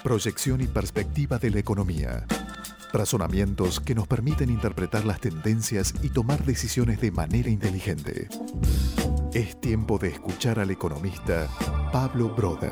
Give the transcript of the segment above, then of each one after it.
proyección y perspectiva de la economía. Razonamientos que nos permiten interpretar las tendencias y tomar decisiones de manera inteligente. Es tiempo de escuchar al economista Pablo Broder.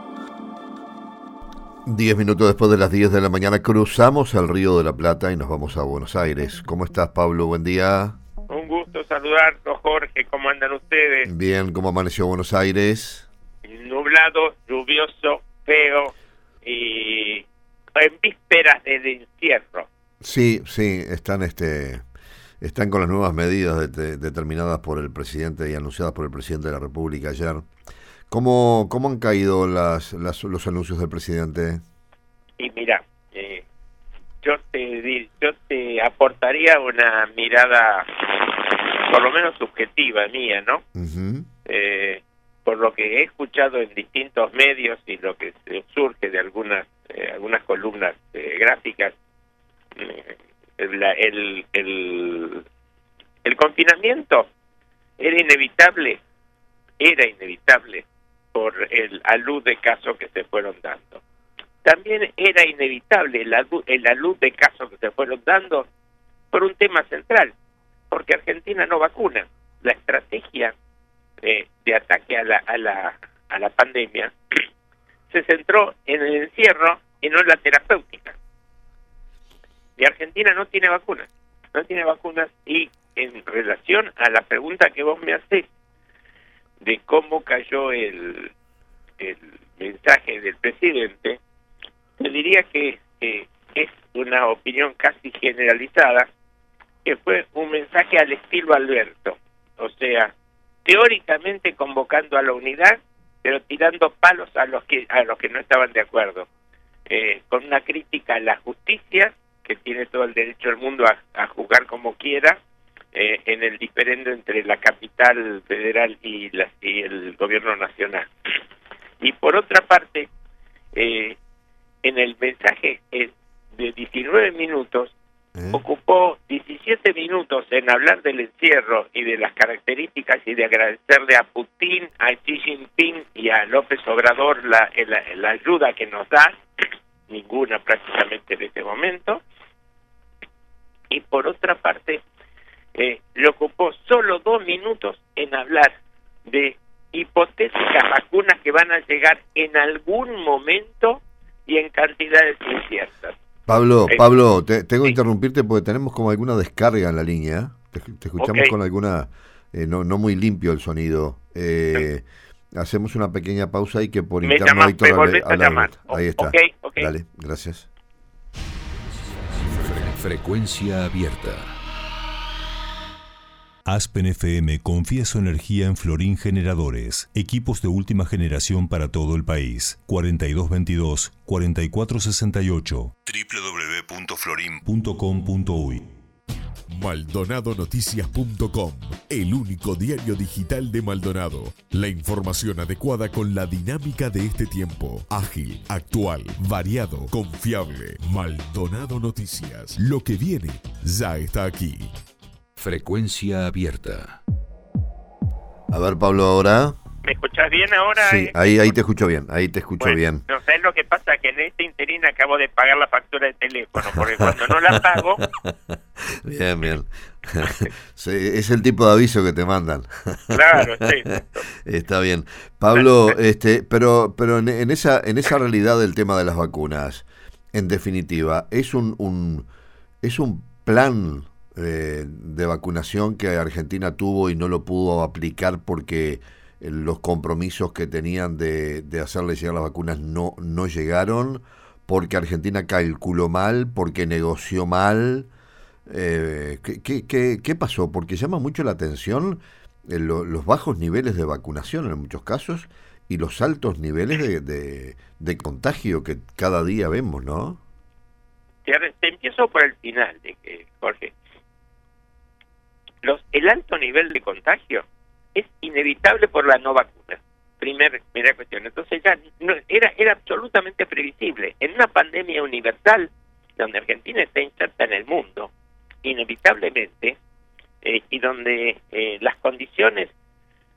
10 minutos después de las 10 de la mañana cruzamos el Río de la Plata y nos vamos a Buenos Aires. ¿Cómo estás, Pablo? Buen día. Un gusto saludarlos, Jorge. ¿Cómo andan ustedes? Bien, ¿cómo amaneció Buenos Aires? Nublado, lluvioso, feo y en vísperas del encierro. Sí, están con las nuevas medidas determinadas por el presidente y anunciadas por el presidente de la República ayer. ¿Cómo han caído los anuncios del presidente? Y mira, yo te aportaría una mirada, por lo menos subjetiva mía, ¿no? Uh-huh. Por lo que he escuchado en distintos medios y lo que surge de algunas columnas gráficas, el confinamiento era inevitable por el alud de casos que se fueron dando. También era inevitable el alud de casos que se fueron dando por un tema central, porque Argentina no vacuna. La estrategia de ataque a la pandemia se centró en el encierro y no en la terapéutica. Y Argentina no tiene vacunas y en relación a la pregunta que vos me hacés de cómo cayó el mensaje del presidente, te diría que es una opinión casi generalizada, que fue un mensaje al estilo Alberto, o sea, teóricamente convocando a la unidad, pero tirando palos a los que no estaban de acuerdo, con una crítica a la justicia, que tiene todo el derecho del mundo a juzgar como quiera, en el diferendo entre la capital federal y el gobierno nacional. Y por otra parte, en el mensaje de 19 minutos, ocupó 17 minutos en hablar del encierro y de las características y de agradecerle a Putin, a Xi Jinping y a López Obrador la ayuda que nos da, ninguna prácticamente en este momento. Y por otra parte, le ocupó solo 2 minutos en hablar de hipotéticas vacunas que van a llegar en algún momento y en cantidades inciertas. Pablo, tengo que interrumpirte porque tenemos como alguna descarga en la línea. Te escuchamos con alguna, no muy limpio el sonido. Hacemos una pequeña pausa y que por interno hay todo ahí está. Okay. Dale, gracias. Frecuencia abierta. Aspen FM confía su energía en Florín Generadores, equipos de última generación para todo el país. 4222-4468 www.florin.com.uy. MaldonadoNoticias.com, el único diario digital de Maldonado. La información adecuada con la dinámica de este tiempo. Ágil, actual, variado, confiable. Maldonado Noticias. Lo que viene ya está aquí. Frecuencia abierta. A ver, Pablo, ahora. ¿Me escuchás bien ahora? Sí, ahí te escucho bien, bien. No sé lo que pasa, que en este interín acabo de pagar la factura de teléfono, porque cuando no la pago... Bien. Sí, es el tipo de aviso que te mandan. Claro, sí. Está bien. Pablo, pero en esa realidad del tema de las vacunas, en definitiva, es un plan de vacunación que Argentina tuvo y no lo pudo aplicar porque los compromisos que tenían de hacerle llegar las vacunas no llegaron, porque Argentina calculó mal, porque negoció mal. ¿Qué pasó? Porque llama mucho la atención los bajos niveles de vacunación en muchos casos y los altos niveles de contagio que cada día vemos, ¿no? Te empiezo por el final, Jorge. El alto nivel de contagio es inevitable por la no vacuna. Primera cuestión. Entonces ya era absolutamente previsible. En una pandemia universal, donde Argentina está inserta en el mundo, inevitablemente, y donde las condiciones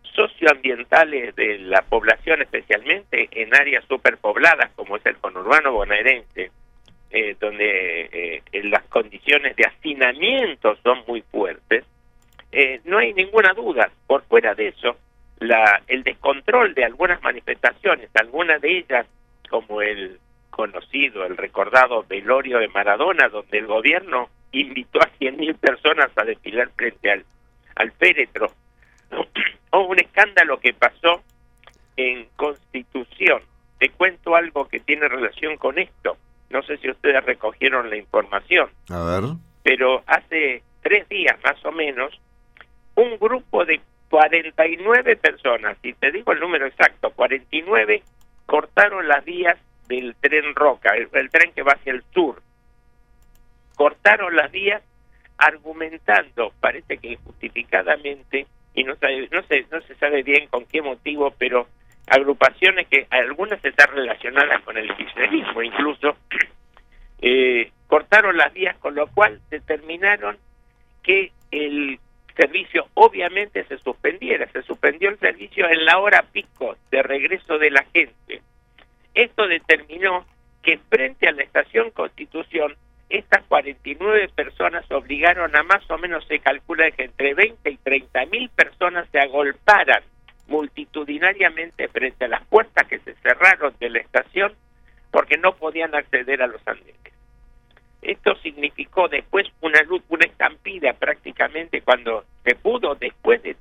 socioambientales de la población, especialmente en áreas superpobladas como es el conurbano bonaerense, donde las condiciones de hacinamiento son muy fuertes, no hay ninguna duda. Por fuera de eso, el descontrol de algunas manifestaciones, algunas de ellas como el recordado velorio de Maradona, donde el gobierno invitó a 100.000 personas a desfilar frente al féretro, o un escándalo que pasó en Constitución. Te cuento algo que tiene relación con esto. No sé si ustedes recogieron la información. A ver. Pero hace 3 días más o menos, un grupo de 49 personas, y te digo el número exacto, 49, cortaron las vías del tren Roca, el tren que va hacia el sur. Cortaron las vías argumentando, parece que injustificadamente, y no se sabe bien con qué motivo, pero agrupaciones que algunas están relacionadas con el kirchnerismo incluso, cortaron las vías, con lo cual determinaron que el servicio obviamente se suspendió el servicio en la hora pico de regreso de la gente. Esto determinó que frente a la estación Constitución, estas 49 personas obligaron a más o menos, se calcula que entre 20 y 30.000 personas se agolparan multitudinariamente frente a las puertas que se cerraron de la estación porque no podían acceder a los andenes. Esto significó después una estampida prácticamente, cuando se pudo, después de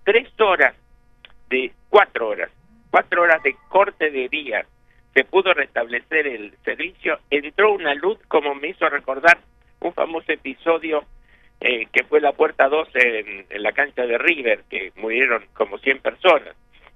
4 horas de corte de vías, se pudo restablecer el servicio. Entró una luz, como me hizo recordar un famoso episodio que fue la puerta 12 en la cancha de River, que murieron como 100 personas,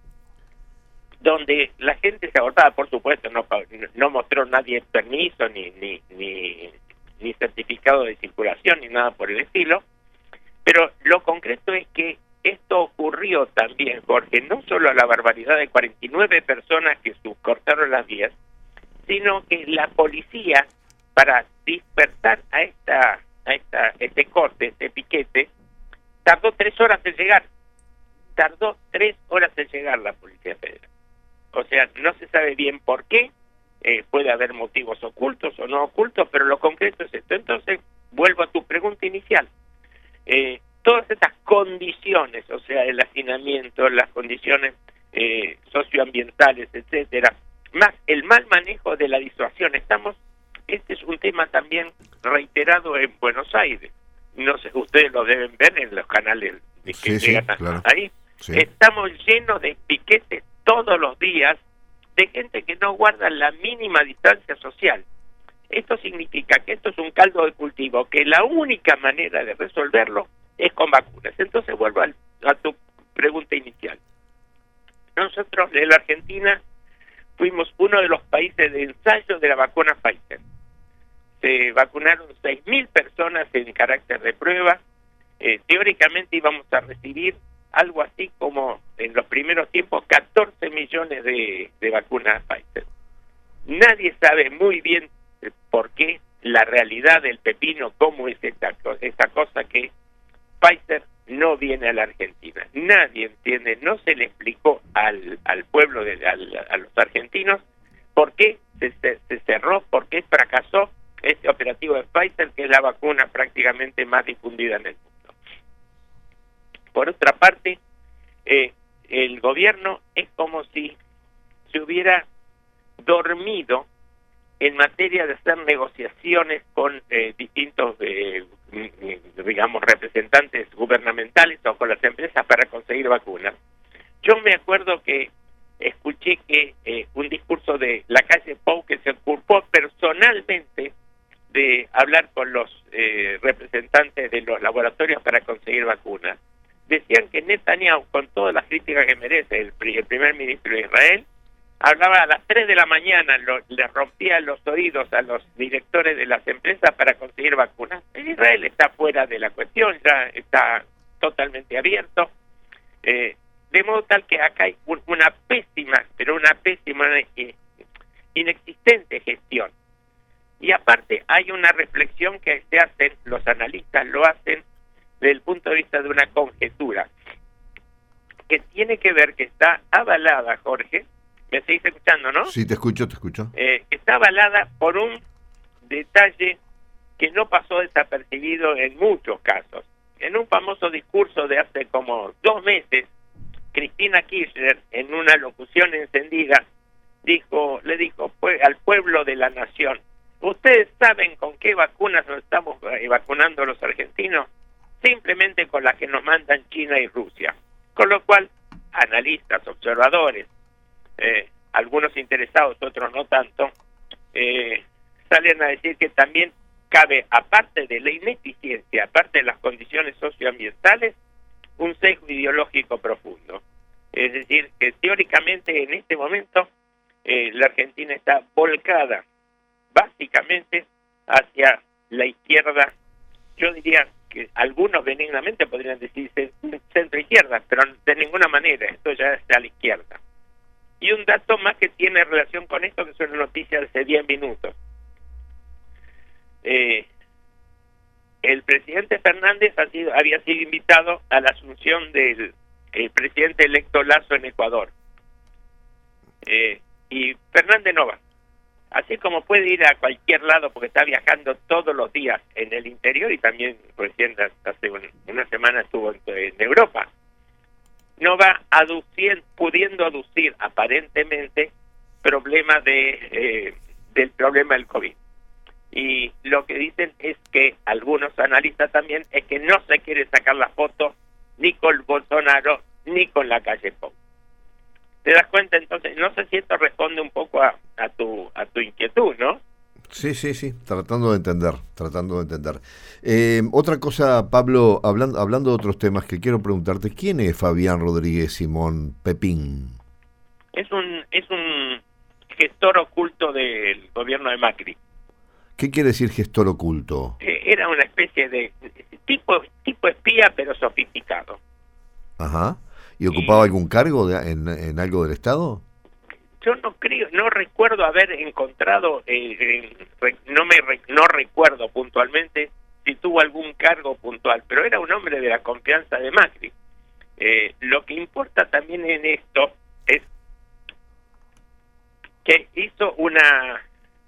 donde la gente se agotaba. Por supuesto, no mostró nadie permiso ni certificado de circulación ni nada por el estilo, pero lo concreto es que esto ocurrió también porque no solo la barbaridad de 49 personas que cortaron las vías, sino que la policía, para dispersar a este corte, este piquete, tardó 3 horas en llegar. Tardó 3 horas en llegar la Policía Federal. O sea, no se sabe bien por qué. Puede haber motivos ocultos o no ocultos, pero lo concreto es esto. Entonces, vuelvo a tu pregunta inicial. Todas estas condiciones, o sea, el hacinamiento, las condiciones socioambientales, etcétera, más el mal manejo de la disuasión. Este es un tema también reiterado en Buenos Aires. No sé, ustedes lo deben ver en los canales que llegan claro. ahí. Sí. Estamos llenos de piquetes todos los días de gente que no guarda la mínima distancia social. Esto significa que esto es un caldo de cultivo, que la única manera de resolverlo es con vacunas. Entonces vuelvo a tu pregunta inicial. Nosotros en la Argentina fuimos uno de los países de ensayo de la vacuna Pfizer. Se vacunaron 6.000 personas en carácter de prueba. Teóricamente íbamos a recibir algo así como en los primeros tiempos 14 millones de vacunas Pfizer. Nadie sabe muy bien por qué, la realidad del pepino, cómo es esta cosa que Pfizer no viene a la Argentina. Nadie entiende, no se le explicó al pueblo, a los argentinos, por qué se cerró, por qué fracasó este operativo de Pfizer, que es la vacuna prácticamente más difundida en el mundo. Por otra parte, el gobierno es como si se hubiera dormido en materia de hacer negociaciones con distintos, digamos, representantes gubernamentales o con las empresas para conseguir vacunas. Yo me acuerdo que escuché que un discurso de Lacalle Pou, que se ocupó personalmente de hablar con los representantes de los laboratorios para conseguir vacunas, decían que Netanyahu, con todas las críticas que merece el primer ministro de Israel, hablaba a las 3 de la mañana, le rompía los oídos a los directores de las empresas para conseguir vacunas. Israel está fuera de la cuestión, ya está totalmente abierto, de modo tal que acá hay una pésima, inexistente gestión. Y aparte hay una reflexión que se hacen, los analistas lo hacen desde el punto de vista de una conjetura. que tiene que ver, que está avalada, Jorge, me seguís escuchando, ¿no? Sí, te escucho, te escucho. Está avalada por un detalle que no pasó desapercibido en muchos casos. En un famoso discurso de hace como 2 meses, Cristina Kirchner, en una locución encendida, le dijo al pueblo de la nación: ¿ustedes saben con qué vacunas nos estamos vacunando los argentinos? Simplemente con las que nos mandan China y Rusia. Con lo cual, analistas, observadores, algunos interesados, otros no tanto, salen a decir que también cabe, aparte de la ineficiencia, aparte de las condiciones socioambientales, un sesgo ideológico profundo. Es decir, que teóricamente en este momento la Argentina está volcada básicamente hacia la izquierda. Yo diría que algunos benignamente podrían decirse centro-izquierda, pero de ninguna manera, esto ya está a la izquierda. Y un dato más que tiene relación con esto, que es una noticia de hace 10 minutos. El presidente Fernández había sido invitado a la asunción del presidente electo Lasso en Ecuador. Y Fernández no va. Así como puede ir a cualquier lado porque está viajando todos los días en el interior, y también recién hace una semana estuvo en Europa. No va pudiendo aducir aparentemente problemas del problema del COVID. Y lo que dicen es que algunos analistas también es que no se quiere sacar la foto ni con Bolsonaro ni con la calle Pou. ¿Te das cuenta? Entonces, no sé si esto responde un poco a tu inquietud, ¿no? Sí, tratando de entender. Otra cosa, Pablo, hablando de otros temas que quiero preguntarte, ¿quién es Fabián Rodríguez Simón Pepín? Es un gestor oculto del gobierno de Macri. ¿Qué quiere decir gestor oculto? Era una especie de tipo espía, pero sofisticado. Ajá. ¿Y ocupaba algún cargo en algo del Estado? Yo no recuerdo haber encontrado, no recuerdo puntualmente si tuvo algún cargo puntual, pero era un hombre de la confianza de Macri. Lo que importa también en esto es que hizo una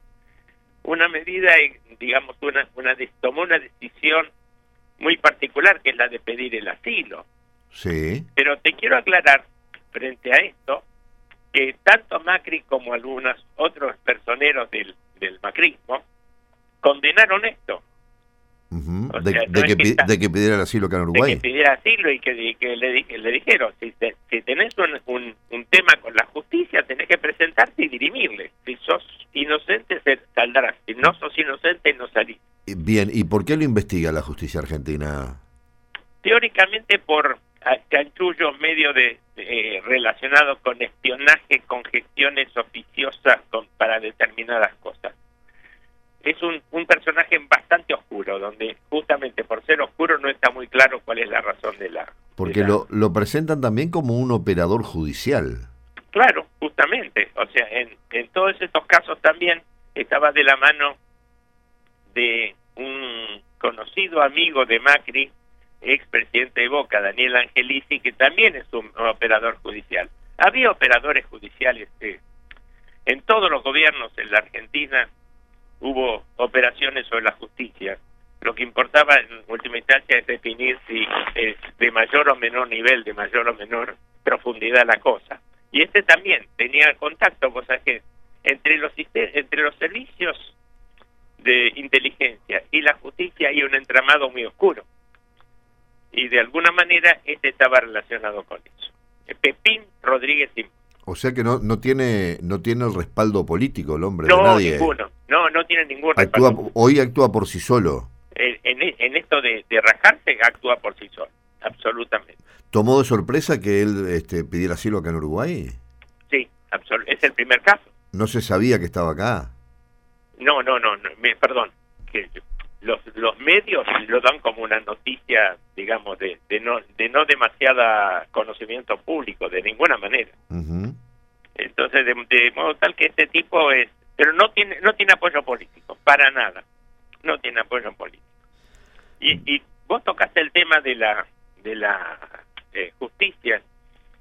medida, digamos, tomó una decisión muy particular, que es la de pedir el asilo. Sí. Pero te quiero aclarar, frente a esto, que tanto Macri como algunos otros personeros del macrismo condenaron esto. Uh-huh. De que pidiera el asilo acá en Uruguay. De que pidiera asilo y que le dijeron, si tenés un tema con la justicia, tenés que presentarte y dirimirle. Si sos inocente, saldrás. Si no sos inocente, no salís. Bien, ¿y por qué lo investiga la justicia argentina? Teóricamente por chanchullos medio relacionados con espionaje, con gestiones oficiosas para determinadas cosas. Es un personaje bastante oscuro, donde justamente por ser oscuro no está muy claro cuál es la razón de la... Porque lo presentan también como un operador judicial. Claro, justamente. O sea, en todos estos casos también estaba de la mano de un conocido amigo de Macri, expresidente de Boca, Daniel Angelici, que también es un operador judicial. Había operadores judiciales en todos los gobiernos en la Argentina. Hubo operaciones sobre la justicia. Lo que importaba en última instancia es definir si es de mayor o menor nivel, de mayor o menor profundidad la cosa. Y este también tenía contacto, cosas que entre los servicios de inteligencia y la justicia hay un entramado muy oscuro. Y de alguna manera este estaba relacionado con eso. Pepín Rodríguez Simón. O sea que no tiene el respaldo político el hombre de nadie. Ninguno. No tiene ningún respaldo. Hoy actúa por sí solo. En esto de rajarse, actúa por sí solo, absolutamente. ¿Tomó de sorpresa que él pidiera asilo acá en Uruguay? Sí, es el primer caso. ¿No se sabía que estaba acá? No, perdón. Que los medios lo dan como una noticia, digamos, de no demasiada conocimiento público, de ninguna manera. Uh-huh. Entonces, de modo tal que este tipo pero no tiene apoyo político, para nada. No tiene apoyo político. Y vos tocaste el tema de la justicia,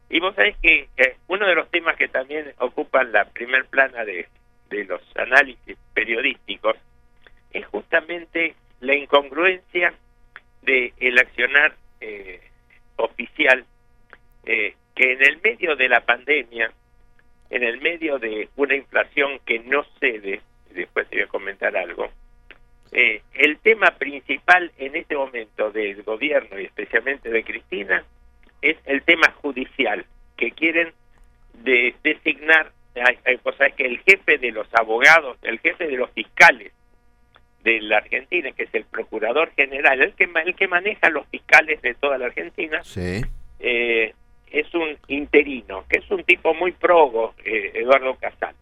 Y vos sabés que uno de los temas que también ocupan la primer plana de los análisis periodísticos es justamente la incongruencia del accionar oficial, que en el medio de la pandemia, en el medio de una inflación que no cede, después te voy a comentar algo, el tema principal en este momento del gobierno y especialmente de Cristina es el tema judicial, que quieren designar, o sea, que el jefe de los abogados, el jefe de los fiscales de la Argentina, que es el procurador general, el que maneja los fiscales de toda la Argentina, Sí. Es un interino, que es un tipo muy probo, Eduardo Casal.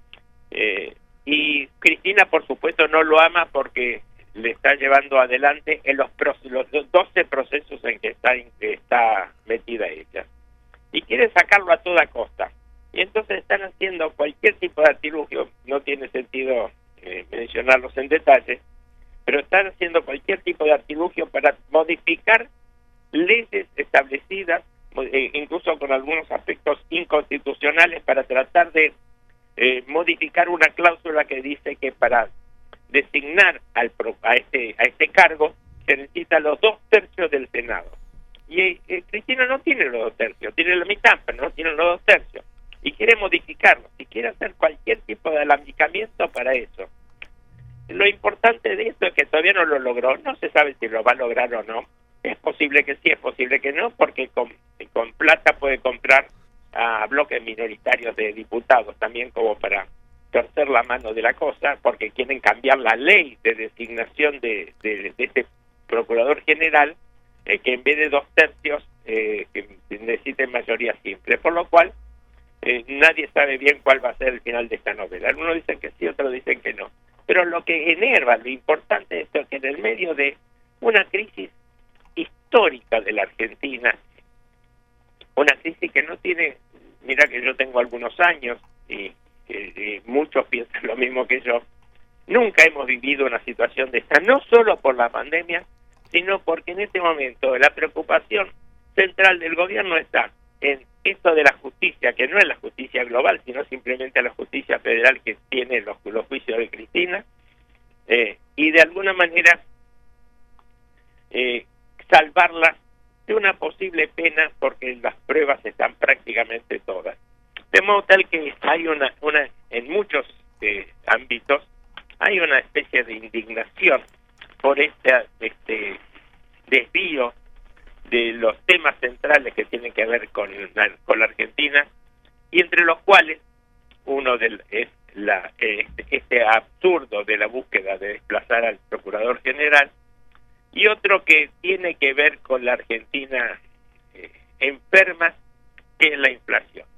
Y Cristina, por supuesto, no lo ama porque le está llevando adelante en los 12 procesos en que está metida ella. Y quiere sacarlo a toda costa. Y entonces están haciendo cualquier tipo de artilugio, no tiene sentido mencionarlos en detalle, pero están haciendo cualquier tipo de artilugio para modificar leyes establecidas, incluso con algunos aspectos inconstitucionales, para tratar de modificar una cláusula que dice que para designar a este cargo se necesitan los 2/3 del Senado. Y Cristina no tiene los 2/3, tiene la mitad, pero no tiene los 2/3. Y quiere modificarlo, y quiere hacer cualquier tipo de alambicamiento para eso. Lo importante de esto es que todavía no lo logró, no se sabe si lo va a lograr o no. Es posible que sí, es posible que no, porque con plata puede comprar a bloques minoritarios de diputados también, como para torcer la mano de la cosa, porque quieren cambiar la ley de designación de este procurador general, que en vez de 2/3 que necesite mayoría simple, por lo cual nadie sabe bien cuál va a ser el final de esta novela. Algunos dicen que sí, otros dicen que no. Pero lo que enerva, lo importante es que en el medio de una crisis histórica de la Argentina, una crisis que no tiene, mira que yo tengo algunos años y muchos piensan lo mismo que yo, nunca hemos vivido una situación de esta, no solo por la pandemia, sino porque en este momento la preocupación central del gobierno está en esto de la justicia, que no es la justicia global, sino simplemente la justicia federal que tiene los juicios de Cristina, y de alguna manera salvarla de una posible pena, porque las pruebas están prácticamente todas. De modo tal que hay una en muchos ámbitos, hay una especie de indignación por este desvío de los temas centrales que tienen que ver con la Argentina, y entre los cuales uno es este absurdo de la búsqueda de desplazar al procurador general, y otro que tiene que ver con la Argentina enferma, que es la inflación.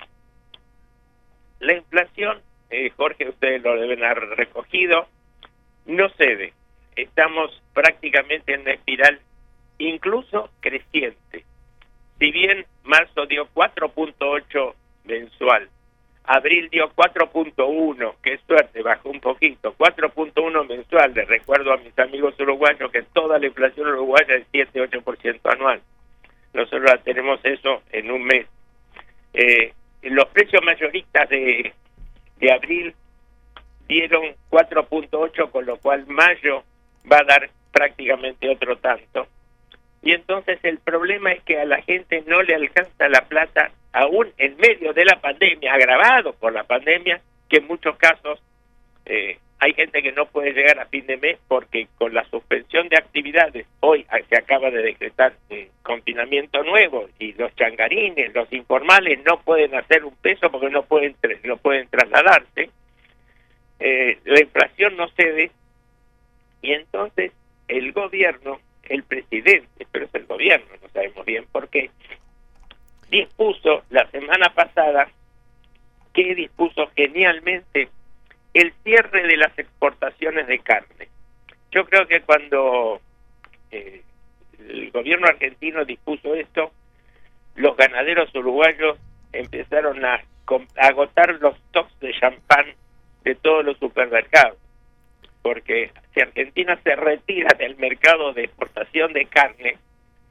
La inflación, Jorge, ustedes lo deben haber recogido, no cede. Estamos prácticamente en una espiral incluso creciente. Si bien marzo dio 4.8 mensual, abril dio 4.1, qué suerte, bajó un poquito, 4.1 mensual. Les recuerdo a mis amigos uruguayos que toda la inflación uruguaya es 7-8% anual. Nosotros la tenemos eso en un mes. Los precios mayoristas de abril dieron 4.8, con lo cual mayo va a dar prácticamente otro tanto. Y entonces el problema es que a la gente no le alcanza la plata, aún en medio de la pandemia, agravado por la pandemia, que en muchos casos hay gente que no puede llegar a fin de mes porque con la suspensión de actividades, hoy se acaba de decretar confinamiento nuevo, y los changarines, los informales no pueden hacer un peso porque no pueden trasladarse. La inflación no cede, y entonces el gobierno, el presidente, pero es el gobierno, no sabemos bien por qué, dispuso la semana pasada, que dispuso genialmente, el cierre de las exportaciones de carne. Yo creo que cuando el gobierno argentino dispuso esto, los ganaderos uruguayos empezaron a agotar los stocks de champán de todos los supermercados, porque si Argentina se retira del mercado de exportación de carne,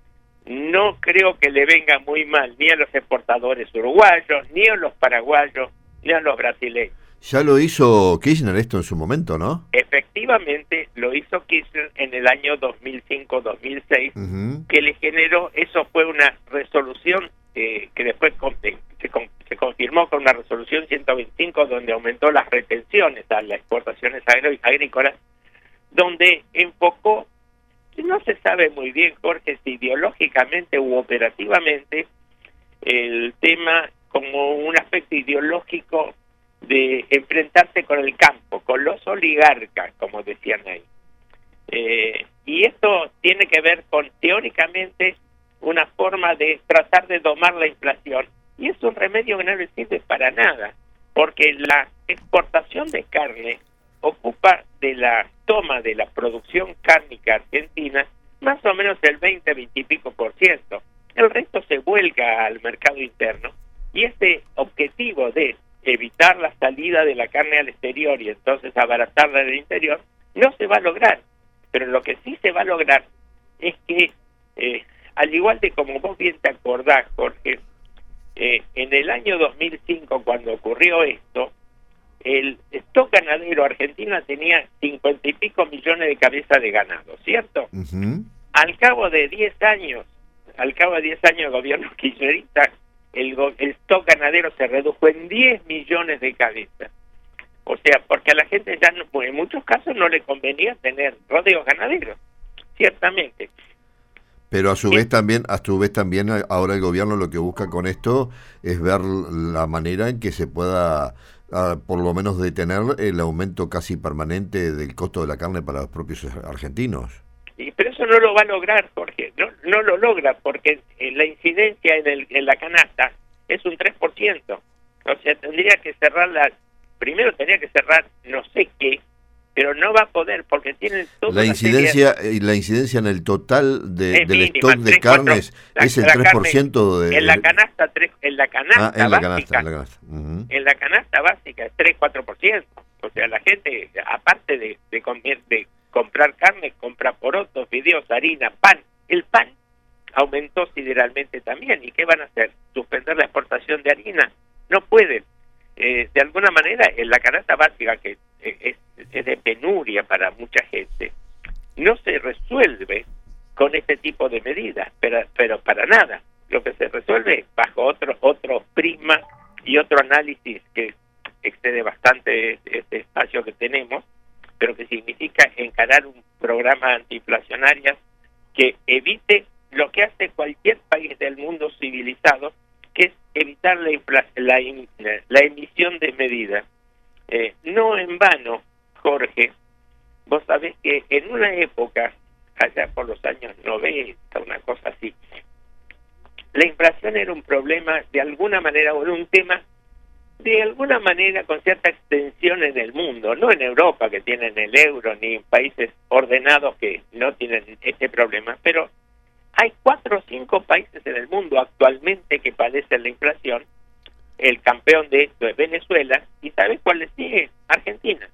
no creo que le venga muy mal ni a los exportadores uruguayos, ni a los paraguayos, ni a los brasileños. Ya lo hizo Kirchner esto en su momento, ¿no? Efectivamente, lo hizo Kirchner en el año 2005-2006, que le generó, eso fue una resolución que después se confirmó con una resolución 125, donde aumentó las retenciones a las exportaciones agrícolas, donde enfocó, no se sabe muy bien, Jorge, si ideológicamente u operativamente, el tema como un aspecto ideológico de enfrentarse con el campo, con los oligarcas, como decían ahí. Y esto tiene que ver con, teóricamente, una forma de tratar de domar la inflación, y es un remedio que no le sirve para nada, porque la exportación de carne ocupa de la toma de la producción cárnica argentina más o menos el 20 y pico %. El resto se vuelca al mercado interno, y este objetivo de evitar la salida de la carne al exterior y entonces abaratarla en el interior no se va a lograr. Pero lo que sí se va a lograr es que, al igual de como vos bien te acordás, Jorge, en el año 2005, cuando ocurrió esto, el stock ganadero argentino tenía 50 y pico millones de cabezas de ganado, ¿cierto? Al cabo de 10 años de gobierno kirchnerista, el stock ganadero se redujo en 10 millones de cabezas. O sea, porque a la gente ya no, en muchos casos no le convenía tener rodeos ganaderos, ciertamente. Pero a su vez también ahora el gobierno lo que busca con esto es ver la manera en que se pueda por lo menos detener el aumento casi permanente del costo de la carne para los propios argentinos. Pero eso no lo va a lograr, Jorge, no lo logra, porque la incidencia en la canasta es un 3%. O sea, tendría que primero tendría que cerrar no sé qué, pero no va a poder, porque tienen toda la incidencia en el total del mínima, stock de carnes es el 3% de en la canasta básica. En la canasta básica es 3-4%. O sea, la gente, aparte de comprar carne, compra porotos, fideos, harina, pan. El pan aumentó sideralmente también. ¿Y qué van a hacer? ¿Suspender la exportación de harina? No pueden. De alguna manera, en la canasta básica, que es de penuria para mucha gente, no se resuelve con este tipo de medidas, pero para nada. Lo que se resuelve bajo otro prisma y otro análisis que excede bastante este espacio que tenemos, pero que significa encarar un programa antiinflacionario que evite lo que hace cualquier país del mundo civilizado, que es evitar la emisión de medidas. No en vano, Jorge, vos sabés que en una época, allá por los años 90, una cosa así, la inflación era un problema de alguna manera, o era un tema de alguna manera con cierta extensión en el mundo, no en Europa, que tienen el euro, ni en países ordenados que no tienen este problema, pero hay 4 o 5 países en el mundo actualmente que padecen la inflación. El campeón de esto es Venezuela, y ¿sabes cuál le sigue? Argentina.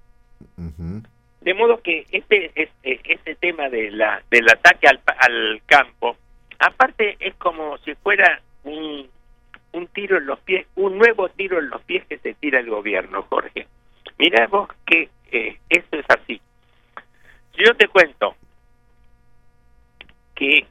De modo que este tema del ataque al campo, aparte es como si fuera un tiro en los pies, un nuevo tiro en los pies que se tira el gobierno, Jorge. Mirá vos que esto es así. Si yo te cuento que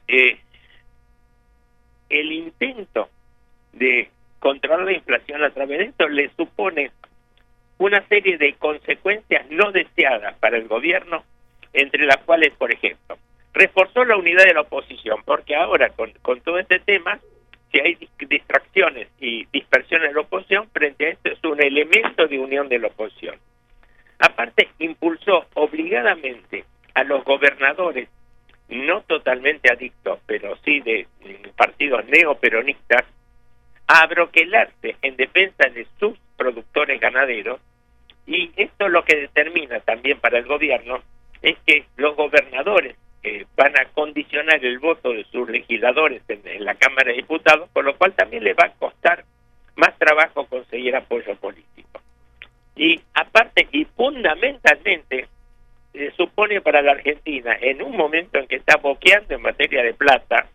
el intento de controlar la inflación a través de esto le supone una serie de consecuencias no deseadas para el gobierno, entre las cuales, por ejemplo, reforzó la unidad de la oposición, porque ahora con todo este tema, si hay distracciones y dispersión en la oposición, frente a esto es un elemento de unión de la oposición. Aparte, impulsó obligadamente a los gobernadores, no totalmente adictos, pero sí de partidos neoperonistas, a abroquelarse en defensa de sus productores ganaderos, y esto lo que determina también para el gobierno es que los gobernadores van a condicionar el voto de sus legisladores en la Cámara de Diputados, por lo cual también les va a costar más trabajo conseguir apoyo político. Y aparte y fundamentalmente, supone para la Argentina, en un momento en que está boqueando en materia de plata,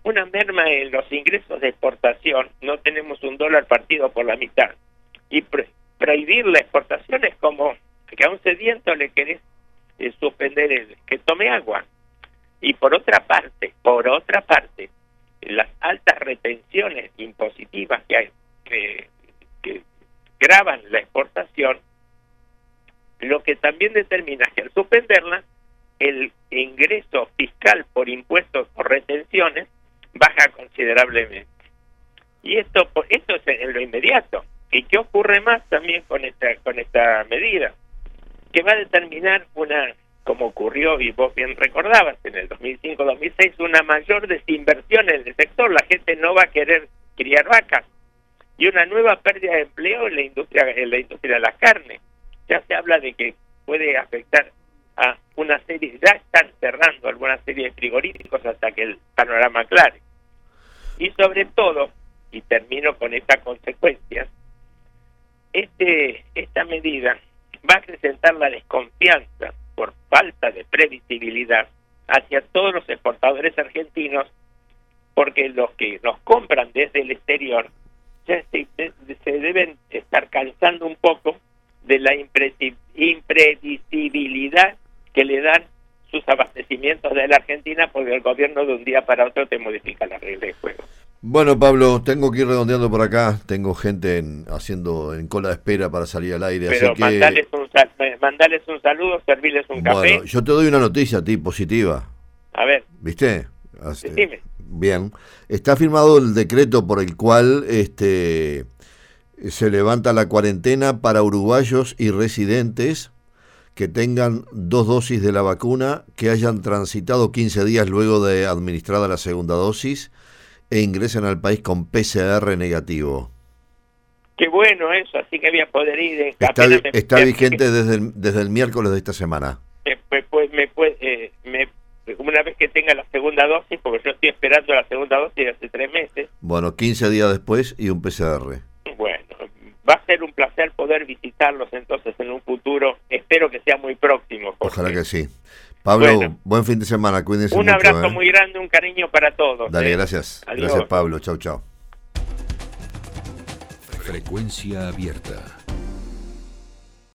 una merma en los ingresos de exportación, no tenemos un dólar partido por la mitad. Y prohibir la exportación es como que a un sediento le querés suspender que tome agua. Y por otra parte, las altas retenciones impositivas que hay, que gravan la exportación, lo que también determina es que al suspenderla, el ingreso fiscal por impuestos o retenciones baja considerablemente. Y esto es en lo inmediato. ¿Y qué ocurre más también con esta medida? Que va a determinar como ocurrió, y vos bien recordabas, en el 2005-2006, una mayor desinversión en el sector. La gente no va a querer criar vacas. Y una nueva pérdida de empleo en la industria de la carne. Ya se habla de que puede afectar a una serie, ya están cerrando alguna serie de frigoríficos hasta que el panorama aclare. Y sobre todo, y termino con esta consecuencia, esta medida va a acrecentar la desconfianza por falta de previsibilidad hacia todos los exportadores argentinos, porque los que nos compran desde el exterior ya se deben estar cansando un poco de la imprevisibilidad que le dan sus abastecimientos de la Argentina, porque el gobierno de un día para otro te modifica la regla de juego. Bueno, Pablo, tengo que ir redondeando por acá. Tengo gente en cola de espera para salir al aire. Pero así que mandales un saludo, servirles un café. Bueno, yo te doy una noticia a ti positiva. A ver. ¿Viste? Dime. Bien. Está firmado el decreto por el cual se levanta la cuarentena para uruguayos y residentes que tengan 2 dosis de la vacuna, que hayan transitado 15 días luego de administrada la segunda dosis e ingresen al país con PCR negativo. Qué bueno eso, así que voy a poder ir. Está vigente desde el miércoles de esta semana. Una vez que tenga la segunda dosis, porque yo estoy esperando la segunda dosis de hace 3 meses. Bueno, 15 días después y un PCR. Bueno, va a ser un placer poder visitarlos entonces en un futuro. Espero que sea muy próximo, Jorge. Ojalá que sí. Pablo, buen fin de semana, cuídense mucho. Un abrazo muy grande, un cariño para todos. Dale, gracias. Adiós. Gracias, Pablo. Chau, chau. Frecuencia abierta.